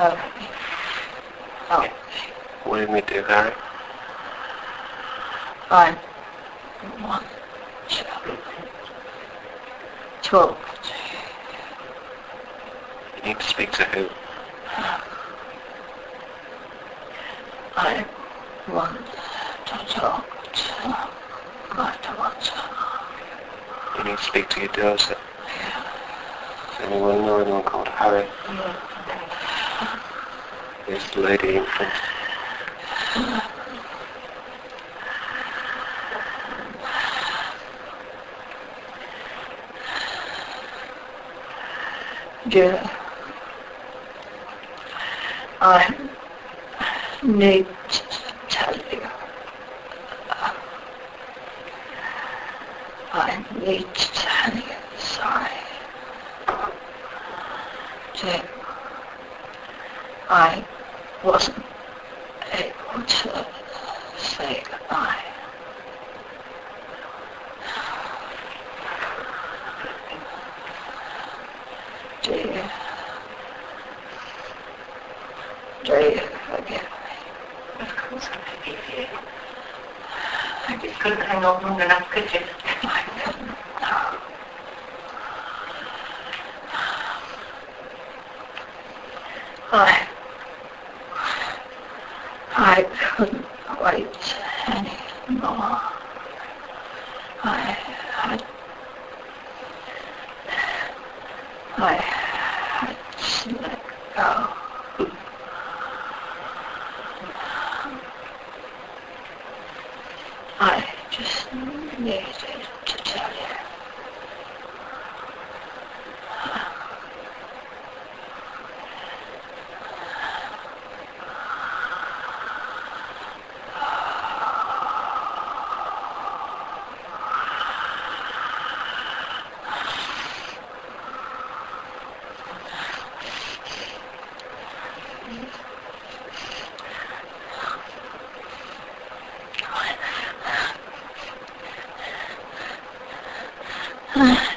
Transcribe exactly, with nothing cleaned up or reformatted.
Help me. Help me. What do you mean to, Harry? I want to talk to you. You need to speak to who? I want to talk to my daughter. You need to speak to your daughter. Yeah. Does anyone know anyone called Harry? There's the lady in front. Yeah. I need to tell you. I need to tell you. Sorry. Jim, I wasn't able to say goodbye. Do you? Do you forgive me? Of course I forgive you. I just couldn't hang on long enough, could you? I couldn't, no. I... I couldn't wait anymore. I had... I had to let go. I just needed to tell you. I